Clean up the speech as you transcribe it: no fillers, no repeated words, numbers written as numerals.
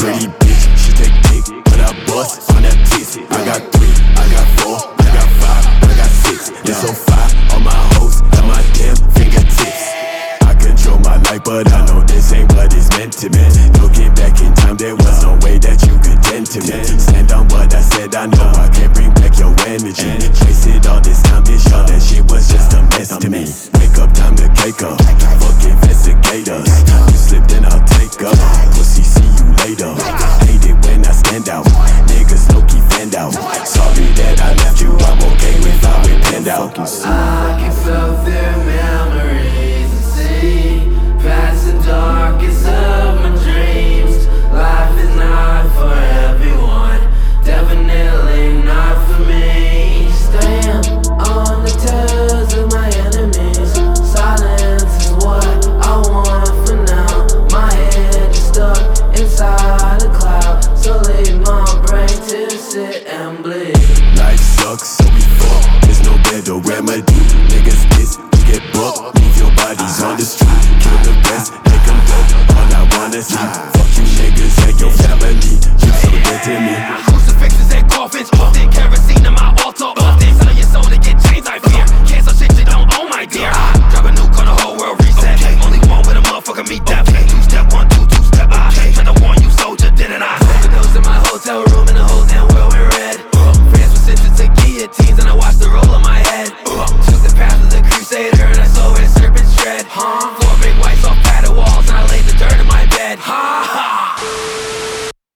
Pretty bitch, she take dick, but I bust on that tits. I got 3, I got 4, I got 5, I got 6. It's so fire, all my hoes at my damn fingertips. I control my life, but I know this ain't what it's meant to be. Looking back in time, there was no way that you could tend to me. Stand on what I said, I know I can't bring back your energy. Chase it all this time, bitch, all that shit was just a mess to me. Wake up, time to cake up, fuck investigators. You slipped and I'll take up, pussy, see you later. Hate it when I stand out, niggas low-key fanned out. Sorry that I left you, I'm okay with how it panned out. I can feel their memories and see past the darkest of my dreams. Life is not for everyone, definitely not for me. Staying on the tails of my enemies. Silence is what I want for now. My head is stuck inside a cloud, so leave my brain to sit and bleed. Life sucks, so we fuck, there's no better remedy. Niggas diss, we get bucked, leave your bodies on the street. Kill the rest, make them go, all I wanna see.